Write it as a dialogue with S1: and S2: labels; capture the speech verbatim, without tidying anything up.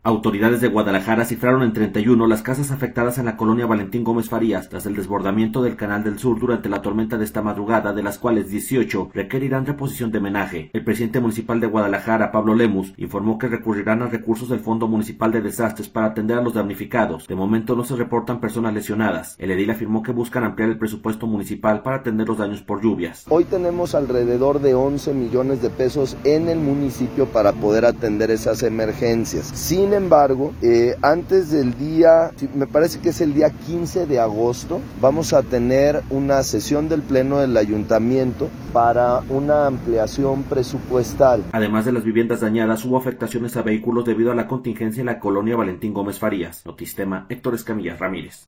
S1: Autoridades de Guadalajara cifraron en treinta y uno las casas afectadas en la colonia Valentín Gómez Farías tras el desbordamiento del Canal del Sur durante la tormenta de esta madrugada, de las cuales dieciocho requerirán reposición de menaje. El presidente municipal de Guadalajara, Pablo Lemus, informó que recurrirán a recursos del Fondo Municipal de Desastres para atender a los damnificados. De momento no se reportan personas lesionadas. El edil afirmó que buscan ampliar el presupuesto municipal para atender los daños por lluvias.
S2: Hoy tenemos alrededor de once millones de pesos en el municipio para poder atender esas emergencias. Sin Sin embargo, eh, antes del día, me parece que es el día quince de agosto, vamos a tener una sesión del Pleno del Ayuntamiento para una ampliación presupuestal.
S1: Además de las viviendas dañadas, hubo afectaciones a vehículos debido a la contingencia en la colonia Valentín Gómez Farías. Notistema, Héctor Escamilla Ramírez.